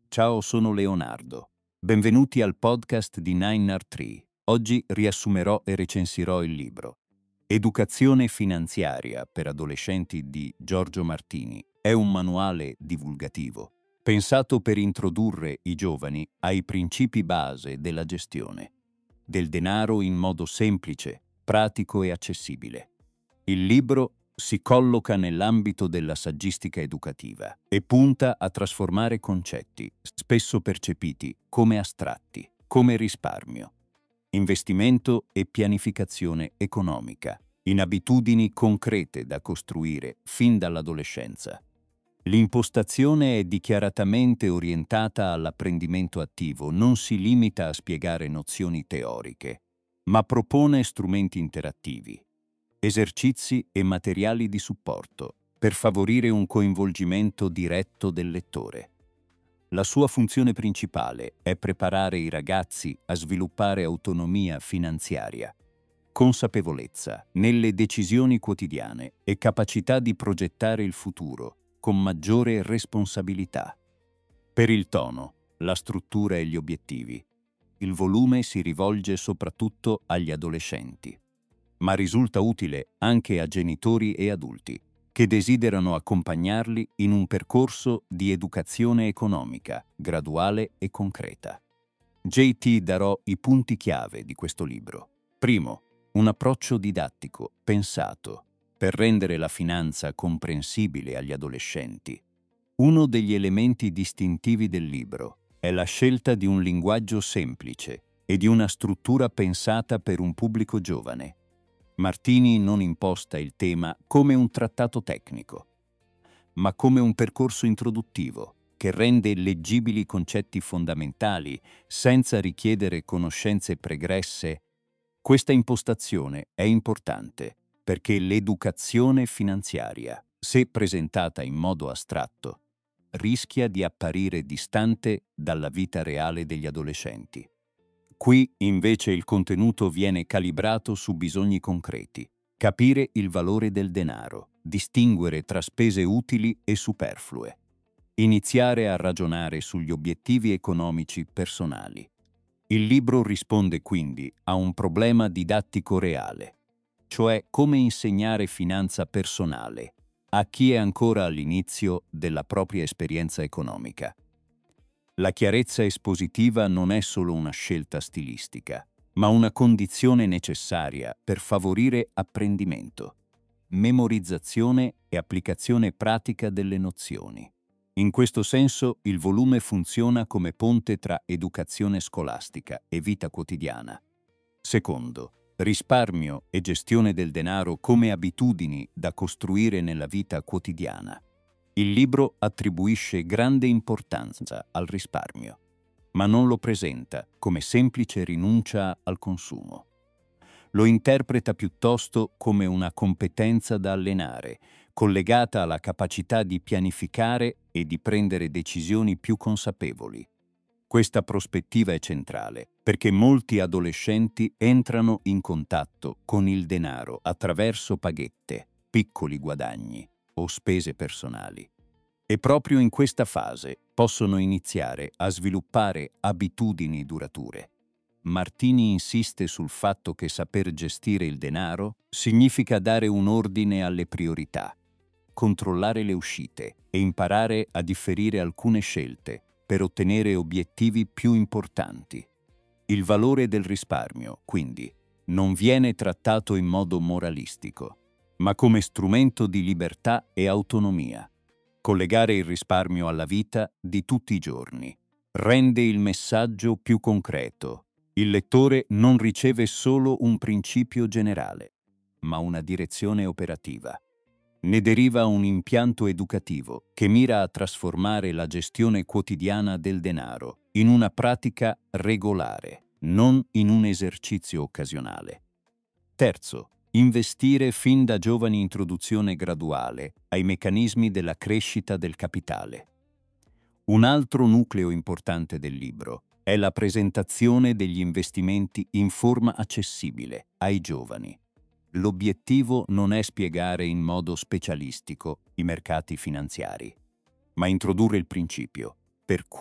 Ciao, sono Leonardo. Benvenuti al podcast di Nine Art Tree. Oggi riassumerò e recensirò il libro Educazione finanziaria per adolescenti di Giorgio Martini. È un manuale divulgativo, pensato per introdurre i giovani ai principi base della gestione del denaro in modo semplice, pratico e accessibile. Il libro si colloca nell'ambito della saggistica educativa e punta a trasformare concetti, spesso percepiti come astratti, come risparmio, investimento e pianificazione economica, in abitudini concrete da costruire fin dall'adolescenza. L'impostazione è dichiaratamente orientata all'apprendimento attivo, non si limita a spiegare nozioni teoriche, ma propone strumenti interattivi, esercizi e materiali di supporto per favorire un coinvolgimento diretto del lettore. La sua funzione principale è preparare i ragazzi a sviluppare autonomia finanziaria, consapevolezza nelle decisioni quotidiane e capacità di progettare il futuro con maggiore responsabilità. Per il tono, la struttura e gli obiettivi, il volume si rivolge soprattutto agli adolescenti, ma risulta utile anche a genitori e adulti che desiderano accompagnarli in un percorso di educazione economica, graduale e concreta. JT darò i punti chiave di questo libro. Primo, un approccio didattico, pensato, per rendere la finanza comprensibile agli adolescenti. Uno degli elementi distintivi del libro è la scelta di un linguaggio semplice e di una struttura pensata per un pubblico giovane. Martini non imposta il tema come un trattato tecnico, ma come un percorso introduttivo che rende leggibili concetti fondamentali senza richiedere conoscenze pregresse. Questa impostazione è importante perché l'educazione finanziaria, se presentata in modo astratto, rischia di apparire distante dalla vita reale degli adolescenti. Qui, invece, il contenuto viene calibrato su bisogni concreti. Capire il valore del denaro, distinguere tra spese utili e superflue. Iniziare a ragionare sugli obiettivi economici personali. Il libro risponde quindi a un problema didattico reale, cioè come insegnare finanza personale a chi è ancora all'inizio della propria esperienza economica. La chiarezza espositiva non è solo una scelta stilistica, ma una condizione necessaria per favorire apprendimento, memorizzazione e applicazione pratica delle nozioni. In questo senso, il volume funziona come ponte tra educazione scolastica e vita quotidiana. Secondo, risparmio e gestione del denaro come abitudini da costruire nella vita quotidiana. Il libro attribuisce grande importanza al risparmio, ma non lo presenta come semplice rinuncia al consumo. Lo interpreta piuttosto come una competenza da allenare, collegata alla capacità di pianificare e di prendere decisioni più consapevoli. Questa prospettiva è centrale perché molti adolescenti entrano in contatto con il denaro attraverso paghette, piccoli guadagni o spese personali. E proprio in questa fase possono iniziare a sviluppare abitudini durature. Martini insiste sul fatto che saper gestire il denaro significa dare un ordine alle priorità, controllare le uscite e imparare a differire alcune scelte per ottenere obiettivi più importanti. Il valore del risparmio, quindi, non viene trattato in modo moralistico, ma come strumento di libertà e autonomia. Collegare il risparmio alla vita di tutti i giorni rende il messaggio più concreto. Il lettore non riceve solo un principio generale, ma una direzione operativa. Ne deriva un impianto educativo che mira a trasformare la gestione quotidiana del denaro in una pratica regolare, non in un esercizio occasionale. Terzo, investire fin da giovani, introduzione graduale ai meccanismi della crescita del capitale. Un altro nucleo importante del libro è la presentazione degli investimenti in forma accessibile ai giovani. L'obiettivo non è spiegare in modo specialistico i mercati finanziari, ma introdurre il principio per cui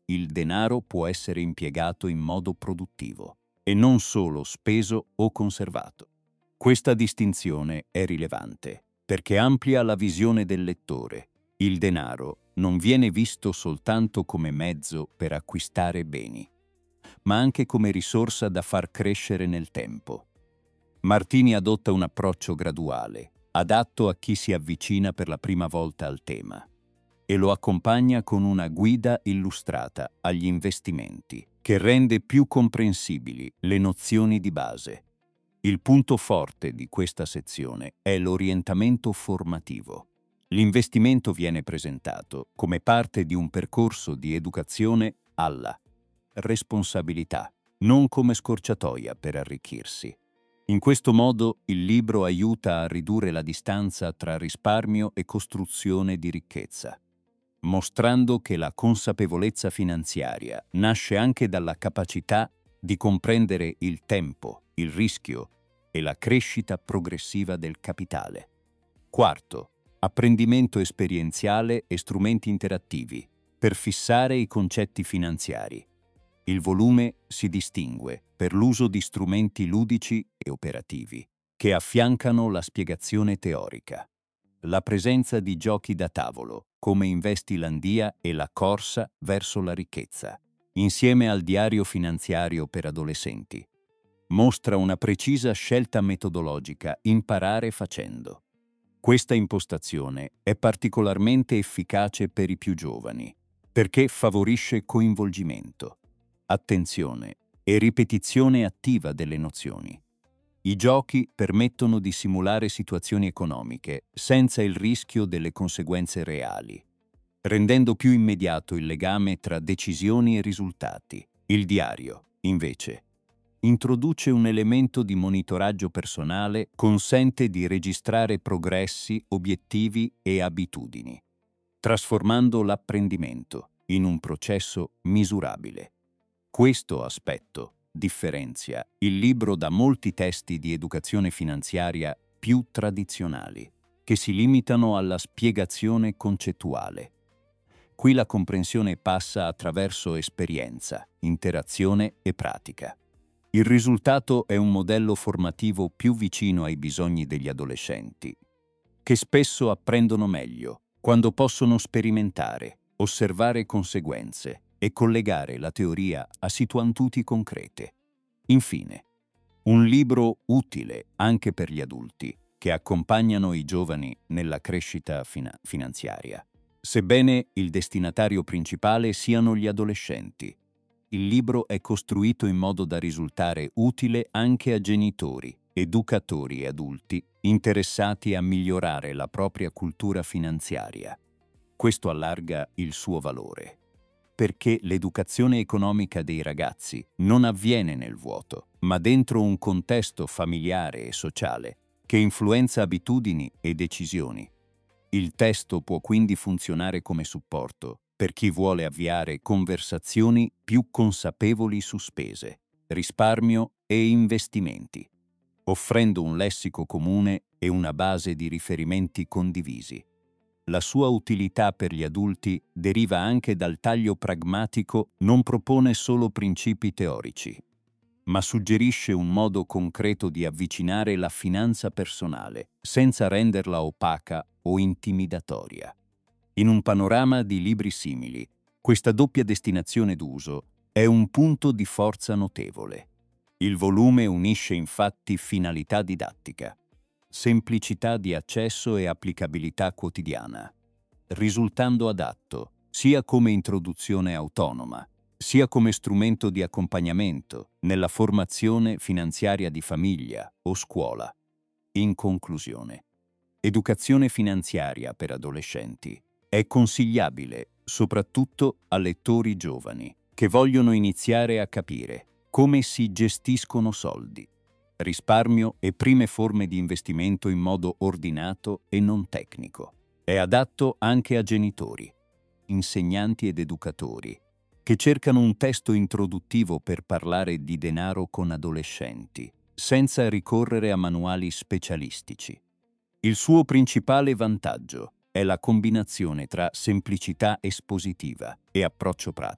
il denaro può essere impiegato in modo produttivo e non solo speso o conservato. Questa distinzione è rilevante perché amplia la visione del lettore. Il denaro non viene visto soltanto come mezzo per acquistare beni, ma anche come risorsa da far crescere nel tempo. Martini adotta un approccio graduale, adatto a chi si avvicina per la prima volta al tema, e lo accompagna con una guida illustrata agli investimenti, che rende più comprensibili le nozioni di base. Il punto forte di questa sezione è l'orientamento formativo. L'investimento viene presentato come parte di un percorso di educazione alla responsabilità, non come scorciatoia per arricchirsi. In questo modo il libro aiuta a ridurre la distanza tra risparmio e costruzione di ricchezza, mostrando che la consapevolezza finanziaria nasce anche dalla capacità di comprendere il tempo, il rischio e la crescita progressiva del capitale. Quarto, apprendimento esperienziale e strumenti interattivi per fissare i concetti finanziari. Il volume si distingue per l'uso di strumenti ludici e operativi che affiancano la spiegazione teorica. La presenza di giochi da tavolo, come Investilandia e la corsa verso la ricchezza, insieme al diario finanziario per adolescenti, mostra una precisa scelta metodologica: imparare facendo. Questa impostazione è particolarmente efficace per i più giovani, perché favorisce coinvolgimento, attenzione e ripetizione attiva delle nozioni. I giochi permettono di simulare situazioni economiche senza il rischio delle conseguenze reali, rendendo più immediato il legame tra decisioni e risultati. Il diario, invece, introduce un elemento di monitoraggio personale, consente di registrare progressi, obiettivi e abitudini, trasformando l'apprendimento in un processo misurabile. Questo aspetto differenzia il libro da molti testi di educazione finanziaria più tradizionali, che si limitano alla spiegazione concettuale. Qui la comprensione passa attraverso esperienza, interazione e pratica. Il risultato è un modello formativo più vicino ai bisogni degli adolescenti, che spesso apprendono meglio quando possono sperimentare, osservare conseguenze e collegare la teoria a situazioni concrete. Infine, un libro utile anche per gli adulti che accompagnano i giovani nella crescita finanziaria. Sebbene il destinatario principale siano gli adolescenti, il libro è costruito in modo da risultare utile anche a genitori, educatori e adulti interessati a migliorare la propria cultura finanziaria. Questo allarga il suo valore, perché l'educazione economica dei ragazzi non avviene nel vuoto, ma dentro un contesto familiare e sociale che influenza abitudini e decisioni. Il testo può quindi funzionare come supporto per chi vuole avviare conversazioni più consapevoli su spese, risparmio e investimenti, offrendo un lessico comune e una base di riferimenti condivisi. La sua utilità per gli adulti deriva anche dal taglio pragmatico, non propone solo principi teorici, ma suggerisce un modo concreto di avvicinare la finanza personale, senza renderla opaca o intimidatoria. In un panorama di libri simili, questa doppia destinazione d'uso è un punto di forza notevole. Il volume unisce infatti finalità didattica, semplicità di accesso e applicabilità quotidiana, risultando adatto sia come introduzione autonoma, sia come strumento di accompagnamento nella formazione finanziaria di famiglia o scuola. In conclusione, educazione finanziaria per adolescenti è consigliabile soprattutto a lettori giovani che vogliono iniziare a capire come si gestiscono soldi, risparmio e prime forme di investimento in modo ordinato e non tecnico. È adatto anche a genitori, insegnanti ed educatori che cercano un testo introduttivo per parlare di denaro con adolescenti, senza ricorrere a manuali specialistici. Il suo principale vantaggio è la combinazione tra semplicità espositiva e approccio pratico,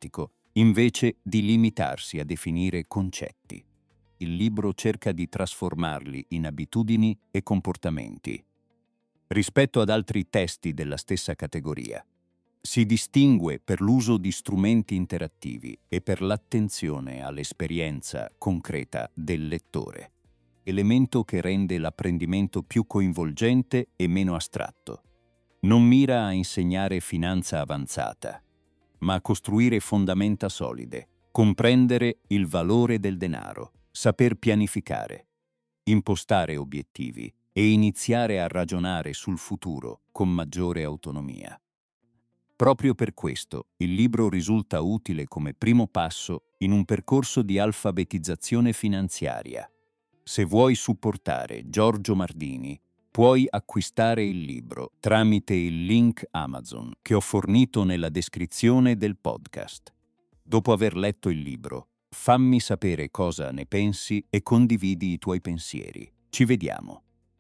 invece di limitarsi a definire concetti. Il libro cerca di trasformarli in abitudini e comportamenti. Rispetto ad altri testi della stessa categoria, si distingue per l'uso di strumenti interattivi e per l'attenzione all'esperienza concreta del lettore, elemento che rende l'apprendimento più coinvolgente e meno astratto. Non mira a insegnare finanza avanzata, ma a costruire fondamenta solide, comprendere il valore del denaro, saper pianificare, impostare obiettivi e iniziare a ragionare sul futuro con maggiore autonomia. Proprio per questo, il libro risulta utile come primo passo in un percorso di alfabetizzazione finanziaria. Se vuoi supportare Giorgio Mardini, puoi acquistare il libro tramite il link Amazon che ho fornito nella descrizione del podcast. Dopo aver letto il libro, fammi sapere cosa ne pensi e condividi i tuoi pensieri. Ci vediamo.